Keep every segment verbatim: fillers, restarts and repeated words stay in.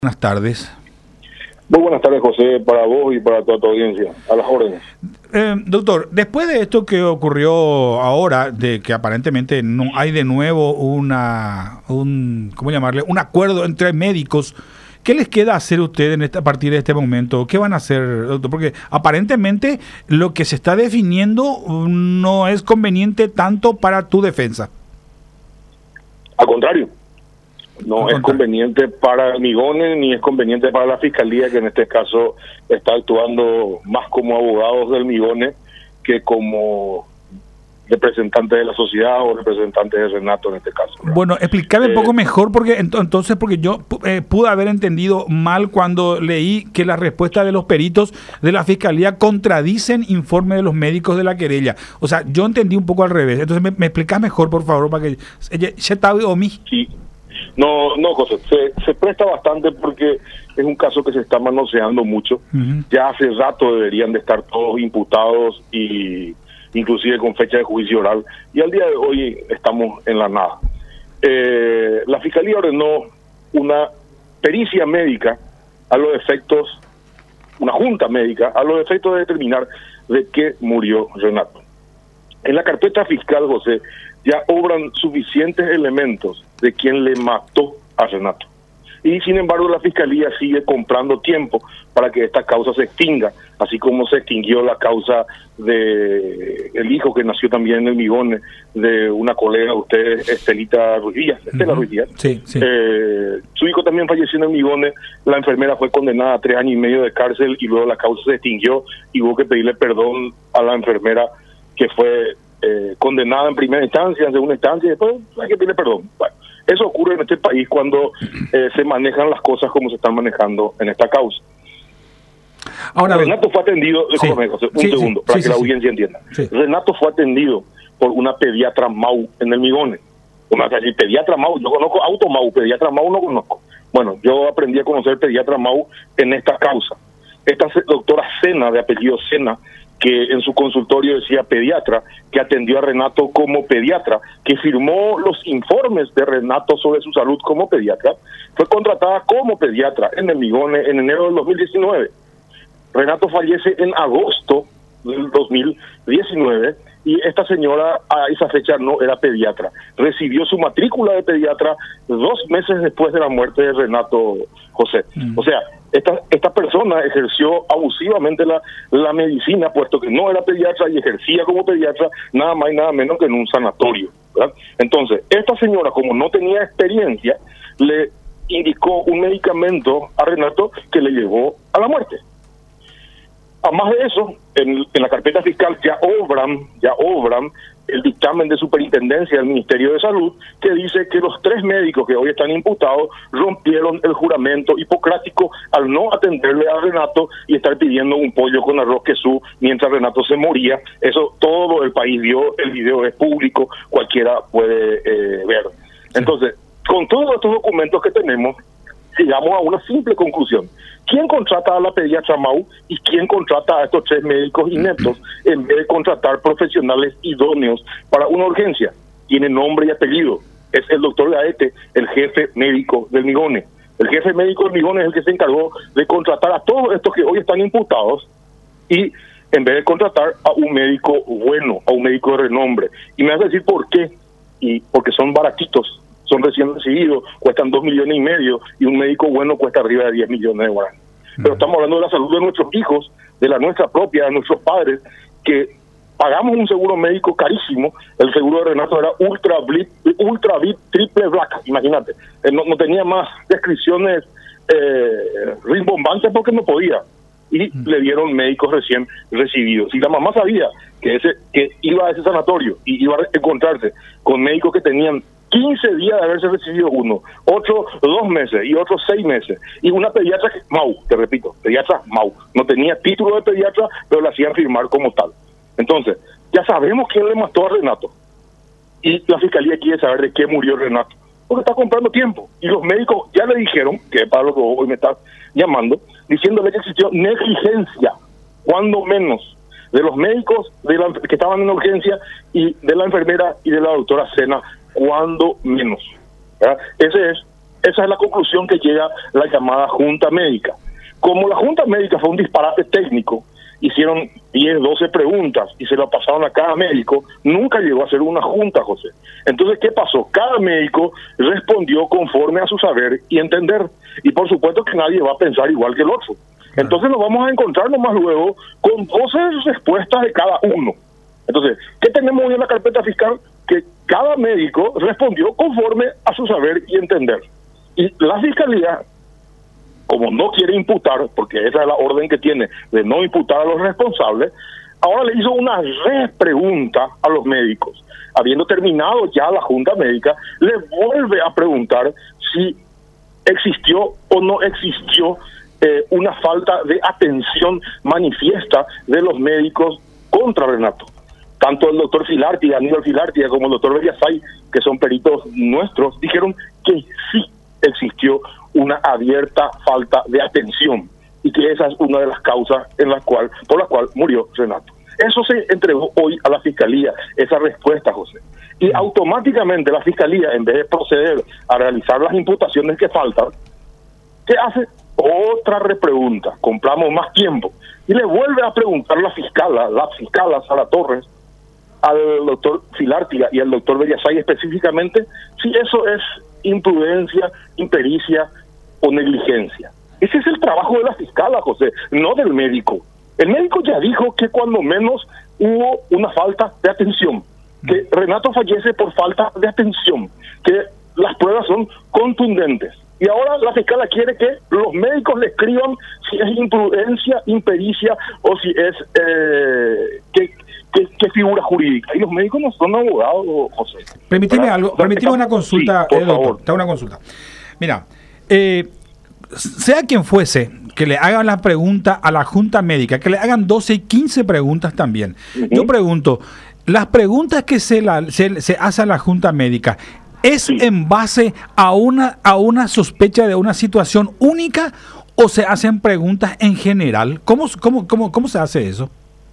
Buenas tardes. Muy buenas tardes, José, para vos y para toda tu audiencia. A las órdenes. Eh, doctor, después de esto que ocurrió ahora, de que aparentemente no hay de nuevo una, un, ¿cómo llamarle? Un acuerdo entre médicos, ¿qué les queda hacer a ustedes en esta, a partir de este momento? ¿Qué van a hacer, doctor? Porque aparentemente lo que se está definiendo no es conveniente tanto para tu defensa. Al contrario. No es conveniente para Migones ni es conveniente para la Fiscalía, que en este caso está actuando más como abogados del Migones que como representantes de la sociedad o representantes de Renato en este caso, ¿verdad? Bueno, explícame un eh, poco mejor, porque ent entonces, porque yo eh, pude haber entendido mal cuando leí que la respuesta de los peritos de la Fiscalía contradicen informe de los médicos de la querella. O sea, yo entendí un poco al revés. Entonces, ¿me, me explicas mejor, por favor, para que se tabe o mí? Sí. No, no, José, se, se presta bastante porque es un caso que se está manoseando mucho. Uh-huh. Ya hace rato deberían de estar todos imputados y inclusive con fecha de juicio oral, y al día de hoy estamos en la nada. Eh, la Fiscalía ordenó una pericia médica a los efectos, una junta médica a los efectos de determinar de qué murió Renato. En la carpeta fiscal, José, ya obran suficientes elementos de quien le mató a Renato. Y sin embargo la Fiscalía sigue comprando tiempo para que esta causa se extinga, así como se extinguió la causa de el hijo que nació también en el Migones, de una colega de ustedes, Estelita Ruiz Díaz, Estela uh-huh. Ruiz Díaz. Sí, sí. Eh, su hijo también falleció en el Migones, la enfermera fue condenada a tres años y medio de cárcel y luego la causa se extinguió y hubo que pedirle perdón a la enfermera que fue eh, condenada en primera instancia, en segunda instancia, y después hay que pedirle perdón. Bueno, eso ocurre en este país cuando eh, se manejan las cosas como se están manejando en esta causa. Ahora, Renato fue atendido, sí, déjame, José, un sí, segundo, sí, para sí, que la sí, audiencia entienda. Sí. Renato fue atendido por una pediatra Mau en el Migones. Como decir, pediatra Mau, yo conozco auto Mau, pediatra Mau no conozco. Bueno, yo aprendí a conocer pediatra Mau en esta causa. Esta doctora Sena, de apellido Sena, que en su consultorio decía pediatra, que atendió a Renato como pediatra, que firmó los informes de Renato sobre su salud como pediatra, fue contratada como pediatra en el Migones en enero del dos mil diecinueve. Renato fallece en agosto del dos mil diecinueve y esta señora a esa fecha no era pediatra. Recibió su matrícula de pediatra dos meses después de la muerte de Renato, José. Mm. O sea, esta esta persona ejerció abusivamente la, la medicina, puesto que no era pediatra y ejercía como pediatra nada más y nada menos que en un sanatorio, ¿verdad? Entonces, esta señora, como no tenía experiencia, le indicó un medicamento a Renato que le llevó a la muerte. Además de eso, en, en la carpeta fiscal ya obran, ya obran el dictamen de superintendencia del Ministerio de Salud, que dice que los tres médicos que hoy están imputados rompieron el juramento hipocrático al no atenderle a Renato y estar pidiendo un pollo con arroz quesú mientras Renato se moría. Eso todo el país vio, el video es público, cualquiera puede eh, ver. Entonces, con todos estos documentos que tenemos, llegamos a una simple conclusión. ¿Quién contrata a la pediatra Mau y quién contrata a estos tres médicos ineptos en vez de contratar profesionales idóneos para una urgencia? Tiene nombre y apellido. Es el doctor Gaete, el jefe médico del Migones. El jefe médico del Migones es el que se encargó de contratar a todos estos que hoy están imputados y en vez de contratar a un médico bueno, a un médico de renombre. Y me vas a decir por qué. Y porque son baratitos. Son recién recibidos, cuestan dos millones y medio y un médico bueno cuesta arriba de diez millones de guaraníes. Mm. Pero estamos hablando de la salud de nuestros hijos, de la nuestra propia, de nuestros padres, que pagamos un seguro médico carísimo. El seguro de Renato era Ultra Blit, Ultra Bit Triple Black, imagínate. Eh, no, no tenía más descripciones eh, rimbombantes porque no podía. Y mm. le dieron médicos recién recibidos. Y la mamá sabía que, ese, que iba a ese sanatorio y iba a encontrarse con médicos que tenían quince días de haberse recibido uno, otro dos meses y otros seis meses. Y una pediatra, que, Mau, te repito, pediatra Mau, no tenía título de pediatra, pero la hacían firmar como tal. Entonces, ya sabemos quién le mató a Renato. Y la Fiscalía quiere saber de qué murió Renato, porque está comprando tiempo. Y los médicos ya le dijeron, que es para lo que hoy me estás llamando, diciéndole que existió negligencia, cuando menos, de los médicos de la, que estaban en urgencia y de la enfermera y de la doctora Sena, cuando menos, ¿verdad? Ese es esa es la conclusión que llega la llamada Junta Médica. Como la Junta Médica fue un disparate técnico, hicieron diez, doce preguntas y se lo pasaron a cada médico, nunca llegó a ser una junta, José. Entonces, ¿qué pasó? Cada médico respondió conforme a su saber y entender. Y por supuesto que nadie va a pensar igual que el otro. Entonces nos vamos a encontrar nomás luego con doce respuestas de cada uno. Entonces, ¿qué tenemos hoy en la carpeta fiscal? Que cada médico respondió conforme a su saber y entender. Y la Fiscalía, como no quiere imputar, porque esa es la orden que tiene de no imputar a los responsables, ahora le hizo una repregunta a los médicos. Habiendo terminado ya la Junta Médica, le vuelve a preguntar si existió o no existió eh, una falta de atención manifiesta de los médicos contra Renato. Tanto el doctor Filartiga, Aníbal Filartiga, como el doctor Bellasay, que son peritos nuestros, dijeron que sí existió una abierta falta de atención y que esa es una de las causas en la cual, por la cual murió Renato. Eso se entregó hoy a la Fiscalía, esa respuesta, José. Y automáticamente la Fiscalía, en vez de proceder a realizar las imputaciones que faltan, ¿qué hace? Otra repregunta, compramos más tiempo. Y le vuelve a preguntar la fiscala, la fiscala Sara Torres, al doctor Filartiga y al doctor Bellasay específicamente, si eso es imprudencia, impericia o negligencia. Ese es el trabajo de la fiscala, José, no del médico. El médico ya dijo que cuando menos hubo una falta de atención, que Renato fallece por falta de atención, que las pruebas son contundentes. Y ahora la fiscala quiere que los médicos le escriban si es imprudencia, impericia o si es eh, qué, qué, qué figura jurídica. Y los médicos no son abogados, José. Permíteme ¿verdad? algo, permíteme una consulta, sí, por eh, doctor, favor. te hago una consulta. Mira, eh, sea quien fuese que le hagan la pregunta a la Junta Médica, que le hagan doce y quince preguntas también. Uh-huh. Yo pregunto, las preguntas que se, la, se, se hace a la Junta Médica, ¿es sí. en base a una, a una sospecha de una situación única o se hacen preguntas en general? ¿Cómo, cómo, cómo, cómo se hace eso?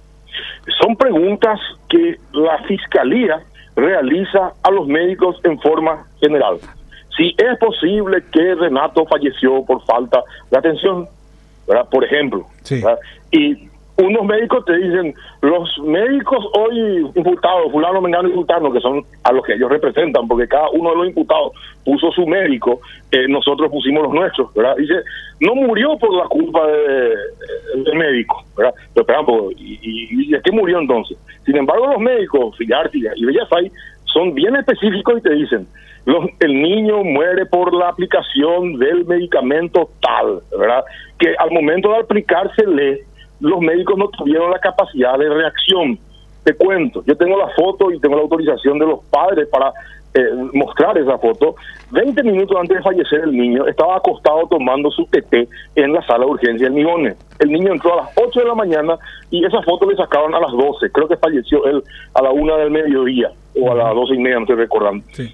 Son preguntas que la Fiscalía realiza a los médicos en forma general. Si es posible que Renato falleció por falta de atención, ¿verdad? Por ejemplo. Sí. ¿verdad? Y unos médicos te dicen, los médicos hoy imputados, fulano, mengano y sultano, que son a los que ellos representan, porque cada uno de los imputados puso su médico, eh, nosotros pusimos los nuestros, ¿verdad? Dice, no murió por la culpa de, del médico, ¿verdad? Pero esperamos, ¿y, y, y de qué murió entonces? Sin embargo, los médicos, Filartiga y Bellasay, son bien específicos y te dicen, los, el niño muere por la aplicación del medicamento tal, ¿verdad? Que al momento de aplicársele, los médicos no tuvieron la capacidad de reacción. Te cuento, yo tengo la foto y tengo la autorización de los padres para eh, mostrar esa foto. veinte minutos antes de fallecer el niño, estaba acostado tomando su teté en la sala de urgencia del Migones. El niño entró a las ocho de la mañana y esa foto le sacaron a las doce. Creo que falleció él a la una del mediodía o a las doce y media, no estoy recordando. Sí.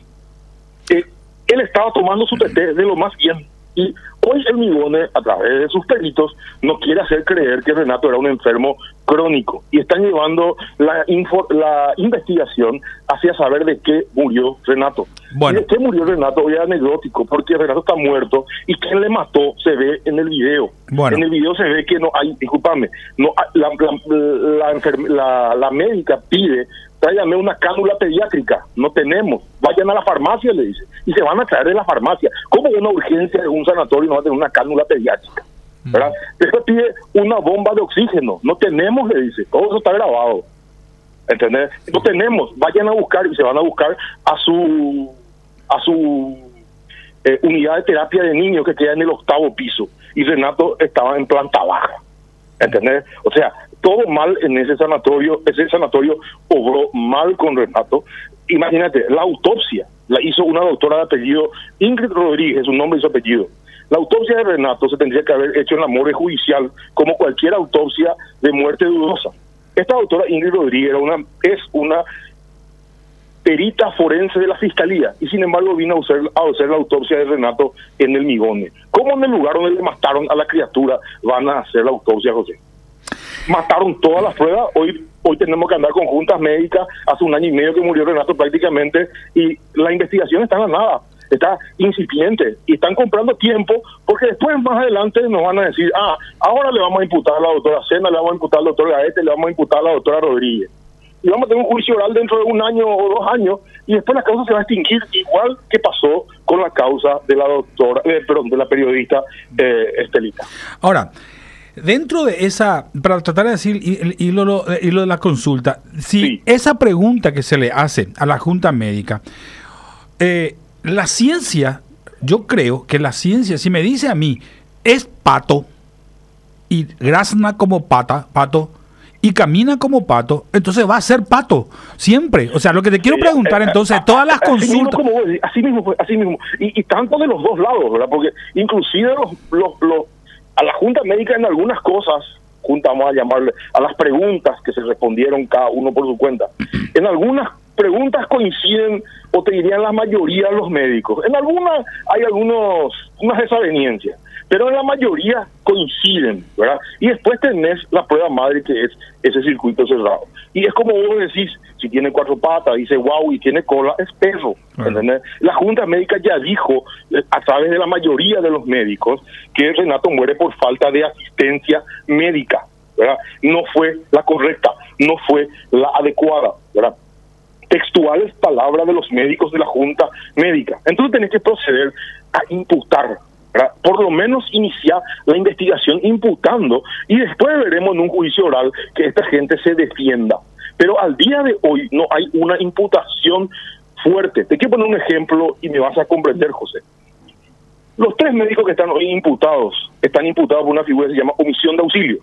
Eh, él estaba tomando su teté de lo más bien. Y hoy el Migones, a través de sus peritos, no quiere hacer creer que Renato era un enfermo crónico. Y están llevando la, info, la investigación hacia saber de qué murió Renato. Bueno. Y de qué murió Renato hoy es anecdótico, porque Renato está muerto y quien le mató se ve en el video. Bueno. En el video se ve que no hay, discúlpame, no, la, la, la, la, la, la médica pide, tráigame una cánula pediátrica, no tenemos, vayan a la farmacia, le dice, y se van a traer de la farmacia. ¿Cómo una urgencia de un sanatorio no va a tener una cánula pediátrica? ¿Verdad? Mm. Después pide una bomba de oxígeno, no tenemos, le dice, todo eso está grabado. ¿Entendés? No tenemos, vayan a buscar, y se van a buscar a su a su eh, unidad de terapia de niños que queda en el octavo piso, y Renato estaba en planta baja. ¿Entendés? O sea, todo mal en ese sanatorio, ese sanatorio obró mal con Renato. Imagínate, la autopsia la hizo una doctora de apellido Ingrid Rodríguez, su nombre y su apellido. La autopsia de Renato se tendría que haber hecho en la morgue judicial, como cualquier autopsia de muerte dudosa. Esta doctora Ingrid Rodríguez era una, es una perita forense de la Fiscalía, y sin embargo vino a hacer, a hacer la autopsia de Renato en el Migones. ¿Cómo en el lugar donde le mataron a la criatura van a hacer la autopsia, José? Mataron todas las pruebas. Hoy hoy tenemos que andar con juntas médicas. Hace un año y medio que murió Renato prácticamente, y la investigación está en la nada. está incipiente y están comprando tiempo porque después más adelante nos van a decir, ah, ahora le vamos a imputar a la doctora Sena, le vamos a imputar al doctor Gaete, le vamos a imputar a la doctora Rodríguez. Y vamos a tener un juicio oral dentro de un año o dos años y después la causa se va a extinguir, igual que pasó con la causa de la doctora, eh, perdón, de la periodista eh, Estelita. Ahora, dentro de esa, para tratar de decir y, y, lo, y lo de la consulta, si sí. esa pregunta que se le hace a la Junta Médica, eh, la ciencia, yo creo que la ciencia, si me dice a mí, es pato y grazna como pata, pato, y camina como pato, entonces va a ser pato, siempre. O sea, lo que te quiero preguntar entonces, todas las consultas... Así mismo, como, así mismo, así mismo. Y, y tanto de los dos lados, ¿verdad? Porque inclusive los, los, los, a la Junta Médica en algunas cosas, junta vamos a llamarle, a las preguntas que se respondieron cada uno por su cuenta, en algunas preguntas coinciden, o te dirían la mayoría de los médicos. En algunas hay algunos unas desavenencias, pero en la mayoría coinciden, ¿verdad? Y después tenés la prueba madre, que es ese circuito cerrado. Y es como vos decís, si tiene cuatro patas, dice wow, y tiene cola, es perro, ¿entendés? Uh-huh. La Junta Médica ya dijo, a través de la mayoría de los médicos, que Renato muere por falta de asistencia médica, ¿verdad? No fue la correcta, no fue la adecuada, ¿verdad? Textuales palabras de los médicos de la Junta Médica. Entonces tenés que proceder a imputar, ¿verdad? Por lo menos iniciar la investigación imputando, y después veremos en un juicio oral que esta gente se defienda. Pero al día de hoy no hay una imputación fuerte. Te quiero poner un ejemplo y me vas a comprender, José. Los tres médicos que están hoy imputados, están imputados por una figura que se llama omisión de auxilio.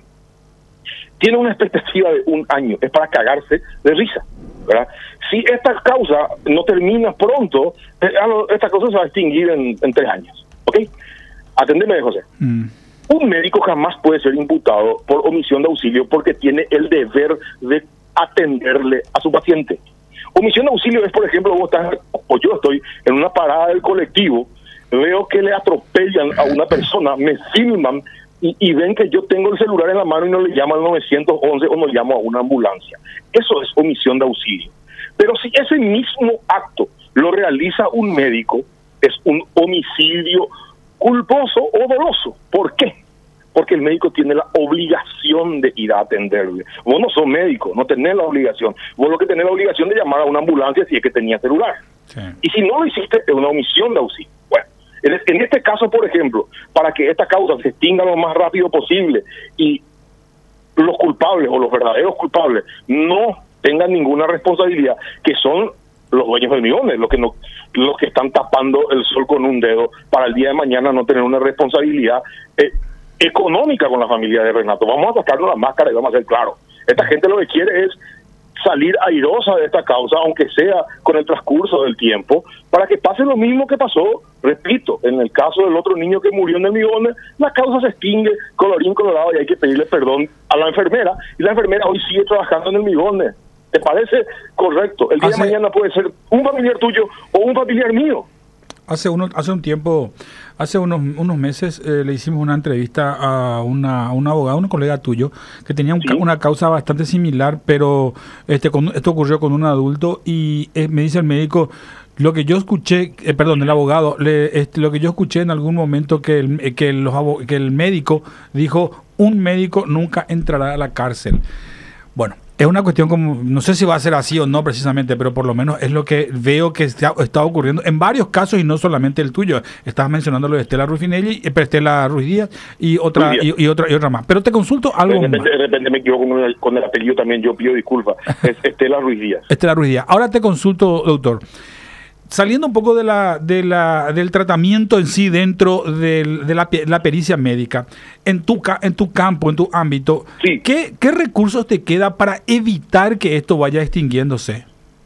Tienen una expectativa de un año, es para cagarse de risa, ¿verdad? Si esta causa no termina pronto, esta causa se va a extinguir en, en tres años, ¿ok? Atendeme, José. Mm. Un médico jamás puede ser imputado por omisión de auxilio porque tiene el deber de atenderle a su paciente. Omisión de auxilio es, por ejemplo, vos estás, o yo estoy en una parada del colectivo, veo que le atropellan a una persona, me filman y, y ven que yo tengo el celular en la mano y no le llamo al nueve once o no llamo a una ambulancia. Eso es omisión de auxilio. Pero si ese mismo acto lo realiza un médico, es un homicidio culposo o doloso. ¿Por qué? Porque el médico tiene la obligación de ir a atenderle. Vos no sos médico, no tenés la obligación. Vos lo que tenés la obligación de llamar a una ambulancia si es que tenía celular. Sí. Y si no lo hiciste, es una omisión de auxilio. Bueno, en, en este caso, por ejemplo, para que esta causa se extinga lo más rápido posible y los culpables o los verdaderos culpables no tengan ninguna responsabilidad, que son los dueños de millones, los que no, los que están tapando el sol con un dedo para el día de mañana no tener una responsabilidad eh, económica con la familia de Renato. Vamos a sacarnos la máscara y vamos a ser claros. Esta gente lo que quiere es salir airosa de esta causa, aunque sea con el transcurso del tiempo, para que pase lo mismo que pasó, repito, en el caso del otro niño que murió en el Migones, la causa se extingue, colorín colorado, y hay que pedirle perdón a la enfermera, y la enfermera hoy sigue trabajando en el Migones. ¿Te parece correcto? El día hace, de mañana puede ser un familiar tuyo o un familiar mío. Hace uno, hace un tiempo, hace unos unos meses eh, le hicimos una entrevista a una a un abogado, un colega tuyo, que tenía un, ¿sí? una causa bastante similar, pero este con, esto ocurrió con un adulto y eh, me dice el médico, lo que yo escuché, eh, perdón, el abogado, le, este, lo que yo escuché en algún momento que el, eh, que, los, que el médico dijo, un médico nunca entrará a la cárcel. Bueno, es una cuestión como, no sé si va a ser así o no precisamente, pero por lo menos es lo que veo que está, está ocurriendo en varios casos y no solamente el tuyo. Estabas mencionando lo de Estela Rufinelli, eh, Estela Ruiz Díaz y otra Díaz. Y, y otra y otra más. Pero te consulto algo de repente, más. De repente me equivoco con el, con el apellido también, yo pido disculpas. Es Estela Ruiz Díaz. Estela Ruiz Díaz. Ahora te consulto, doctor. Saliendo un poco de la, de la, del tratamiento en sí dentro del, de la, la pericia médica, en tu, en tu campo, en tu ámbito, sí. ¿qué, ¿qué recursos te queda para evitar que esto vaya extinguiéndose?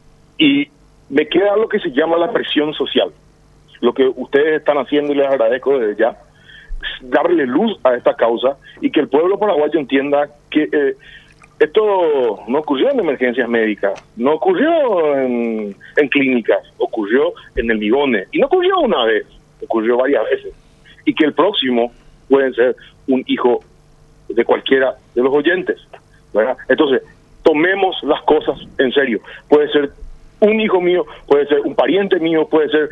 Y me queda lo que se llama la presión social. Lo que ustedes están haciendo, y les agradezco desde ya, darle luz a esta causa y que el pueblo paraguayo entienda que eh, esto no ocurrió en emergencias médicas, no ocurrió en, en clínicas, ocurrió en el Migones. Y no ocurrió una vez, ocurrió varias veces. Y que el próximo puede ser un hijo de cualquiera de los oyentes, ¿verdad? Entonces, tomemos las cosas en serio. Puede ser un hijo mío, puede ser un pariente mío, puede ser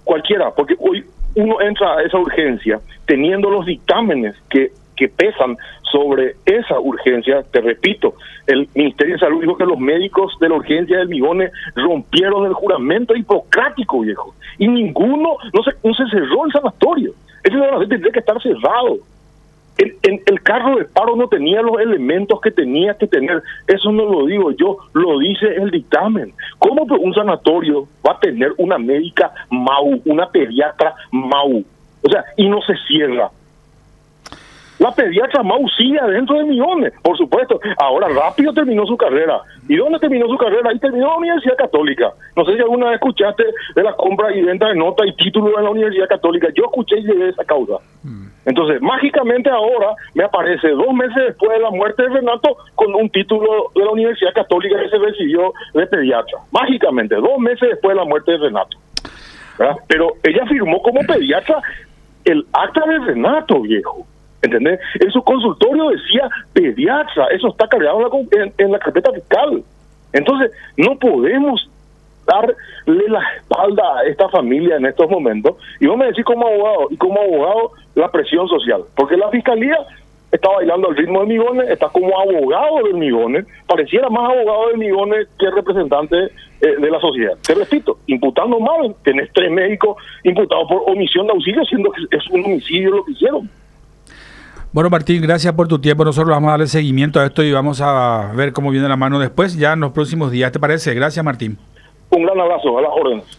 cualquiera, porque hoy uno entra a esa urgencia teniendo los dictámenes que, que pesan sobre esa urgencia. Te repito, el Ministerio de Salud dijo que los médicos de la urgencia del Migones rompieron el juramento hipocrático, viejo, y ninguno, no se, no se cerró el sanatorio. Ese sanatorio tendría que estar cerrado. El, el, el carro de paro no tenía los elementos que tenía que tener. Eso no lo digo yo, lo dice el dictamen. ¿Cómo un sanatorio va a tener una médica M A U, una pediatra M A U? O sea, y no se cierra. La pediatra M A U sigue adentro de Migones, por supuesto. Ahora rápido terminó su carrera. ¿Y dónde terminó su carrera? Ahí terminó la Universidad Católica. No sé si alguna vez escuchaste de la compra y venta de nota y título en la Universidad Católica. Yo escuché y llegué a esa causa. Entonces, mágicamente ahora me aparece dos meses después de la muerte de Renato con un título de la Universidad Católica que se recibió de pediatra. Mágicamente, dos meses después de la muerte de Renato. ¿Verdad? Pero ella firmó como pediatra el acta de Renato, viejo. ¿Entendés? En su consultorio decía pediatra. Eso está cargado en la, en, en la carpeta fiscal. Entonces, no podemos darle la espalda a esta familia en estos momentos. Y vos me decís como abogado, y como abogado la presión social, porque la fiscalía está bailando al ritmo de Migones, está como abogado del Migones, pareciera más abogado del Migones que representante eh, de la sociedad. Te repito, imputando mal, tenés tres médicos imputados por omisión de auxilio, siendo que es un homicidio lo que hicieron. Bueno, Martín, gracias por tu tiempo. Nosotros vamos a darle seguimiento a esto y vamos a ver cómo viene la mano después, ya en los próximos días. ¿Te parece? Gracias, Martín. Un gran abrazo, a las órdenes.